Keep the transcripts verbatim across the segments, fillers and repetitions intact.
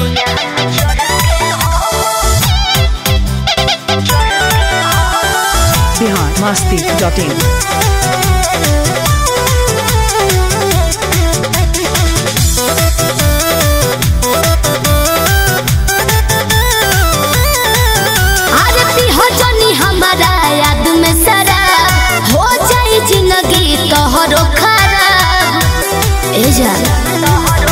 Bihar Masti dot in. जिंदगी तोहरो खराब ए जान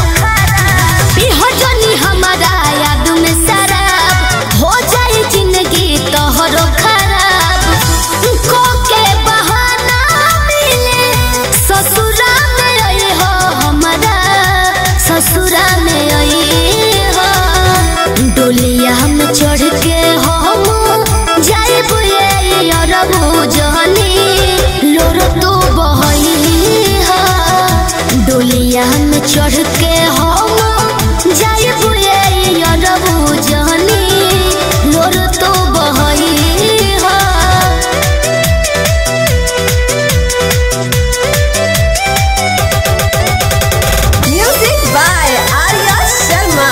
बिहजनी हमारा याद में शराब हो जाए जिंदगी तोहरो खराब को के बहाना मिले ससुरा में आई हो हमारा ससुरा में आई हो डोलिया में चढ़ के हम जाए बुए अरबू जहनी तो बहई हा डोलिया में चढ़ के हम जाए बुए अरबू जहनी लोर तो बहई हा। Music by Arya Sharma.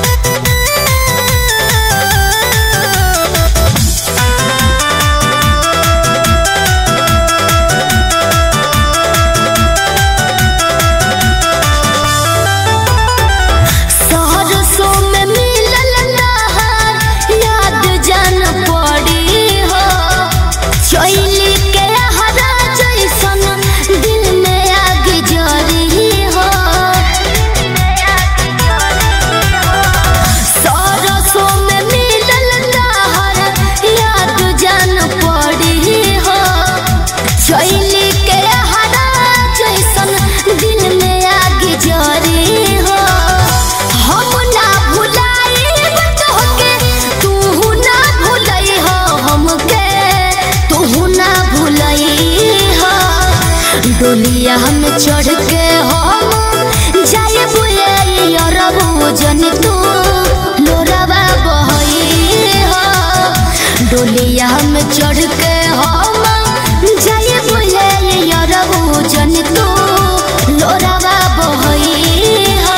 डोलिया में चढ़ के हम जाए बुए अरबू जनी तू लोरावा बहई हो डोलिया में चढ़ के हम जाए बुए अरबू जनी तू लोरावा बहई हो।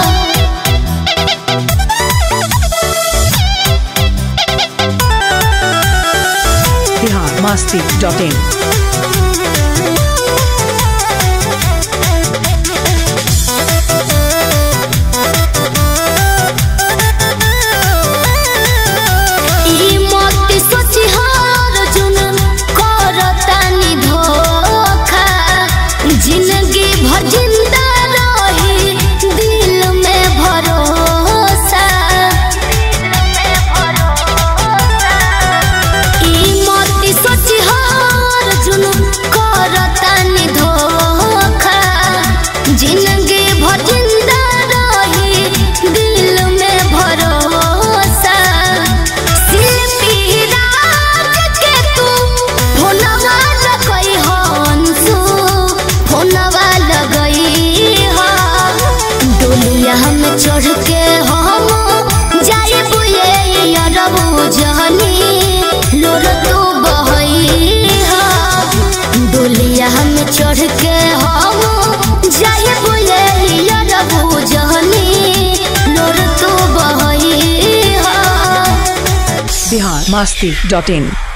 Bihar Masti dot in. जिंदगी भर जिंदा रही दिल में भरोसा ई मोती सोची हर जुनून करतानी धोखा जिंदगी भर जिंदा रही दिल में भरोसा शिल्पी राज के तू भोलवा लगई हंसू फोनवा लगई हा डोलिया में चढ़ के हम जाए बुए अरबू जहनी लोर तो बहई हा डोलिया में चढ़ के हम जाए बुए अरबू जहनी लोर तो बहई हा। बिहार मस्ती डॉट इन।